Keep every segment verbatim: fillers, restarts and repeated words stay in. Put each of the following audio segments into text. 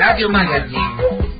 Radio Magazine.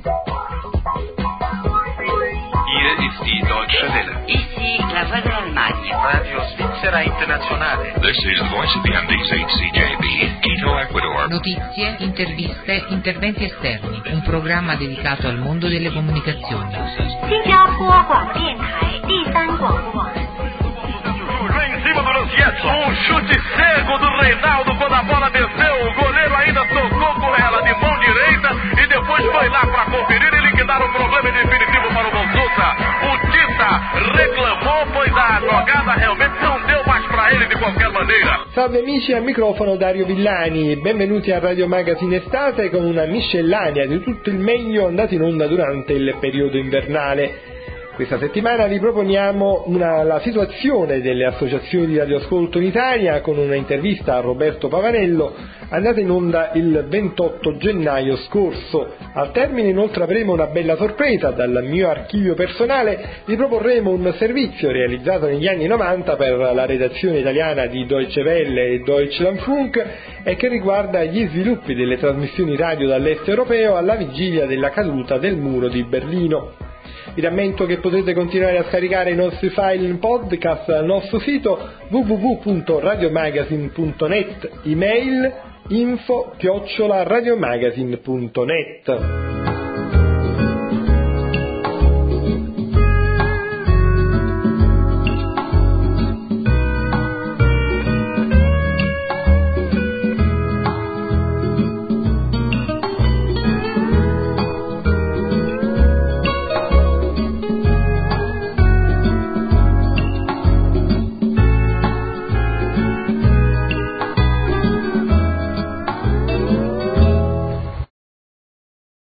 Hier ist die Deutsche Welle. Ici la voix de l'Allemagne. Radio Svizzera Internazionale. This is the voice of the M D H C J B, Quito, Ecuador. Notizie, interviste, interventi esterni. Un programma dedicato al mondo delle comunicazioni. 新加坡广播电台第三广播网。 Em cima do Rosieto, um chute cego do Reinaldo quando a bola desceu, o goleiro ainda tocou com ela de mão direita e depois foi lá para conferir e liquidar o problema definitivo para o Bolsuta. O Tita reclamou, pois a jogada realmente não deu mais para ele de qualquer maneira. Salve amici, al microfono Dario Villani, benvenuti a Radio Magazine Estate con una miscellanea di tutto il meglio andato in onda durante il periodo invernale. Questa settimana vi proponiamo una, la situazione delle associazioni di radioascolto in Italia con una intervista a Roberto Pavanello andata in onda il ventotto gennaio scorso. Al termine inoltre avremo una bella sorpresa: dal mio archivio personale vi proporremo un servizio realizzato negli anni novanta per la redazione italiana di Deutsche Welle e Deutschlandfunk e che riguarda gli sviluppi delle trasmissioni radio dall'est europeo alla vigilia della caduta del muro di Berlino. Vi rammento che potete continuare a scaricare i nostri file in podcast al nostro sito w w w punto radiomagazine punto net, email info chiocciola radiomagazine punto net.